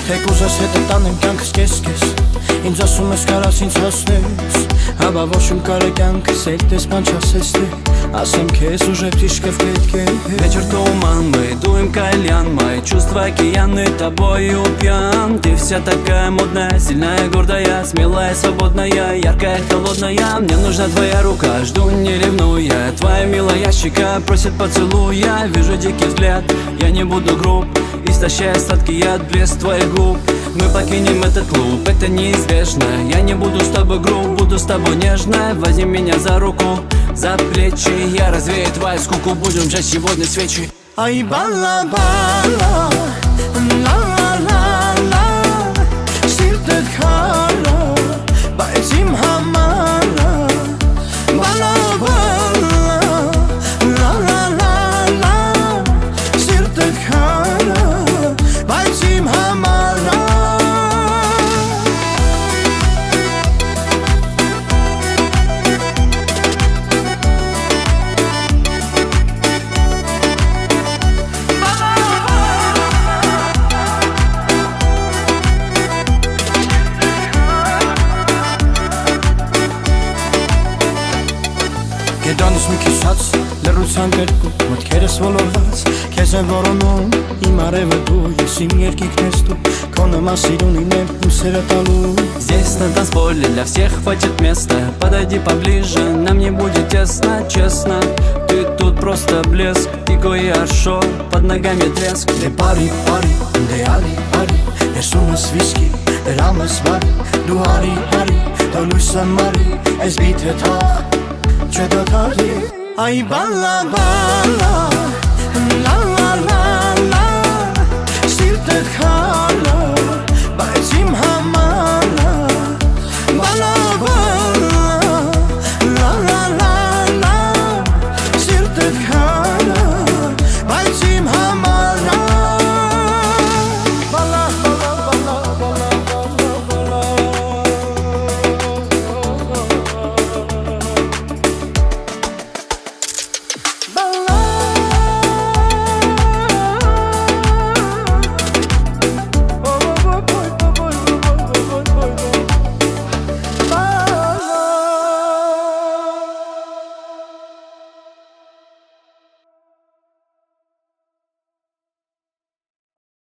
Թե կուզես հետը տանեմ կյանքս կես-կես Ինձ ասում ես կարաս ինձ հասնես Հաբա ոչ իմ կարը կյանքս էլ տես բան չասես թե Ասեմ քեզ уже тишков клетке Вечер туман, мы дуем кальян Мои чувства океаны, тобою пьян Ты вся такая модная, сильная, гордая Смелая, свободная, яркая, холодная Мне нужна твоя рука, жду не ревнуя Твоя милая щека просит поцелуя Вижу дикий взгляд, я не буду груб Истощая сладкий яд, блеск твоих губ Мы покинем этот клуб, это неизбежно Я не буду с тобой груб, буду с тобой нежно Возьми меня за руку, за плечи Я развею твою скуку, будем жечь сегодня свечи Ай бала-бала, ла-ла-ла-ла Սիրտդ քարը, բայց իմ համարը Բալա-բալա, ла-ла-ла-ла Սիրտդ քարը, բայց իմ համարը Գետանուս մի քիչ լռության գրկու Մտքերս ոլորված Քեզ են որոնում Իմ արևը դու Ես իմ երկինքն ես դու Քո նման սիրունին եմ իմ սերը տալու Здесь на танцполе для всех хватит места Подойди поближе, нам не будет тесно, честно Ты тут просто блеск И кое-что, под ногами треск Դե բարի, բարի, դե արի, արի Ես ումս վիսկի, դրամս բարի Դու արի, արի, դու լույսը մարի Ես բիթը թող Չդոթարի Այ բալա, բալա, լա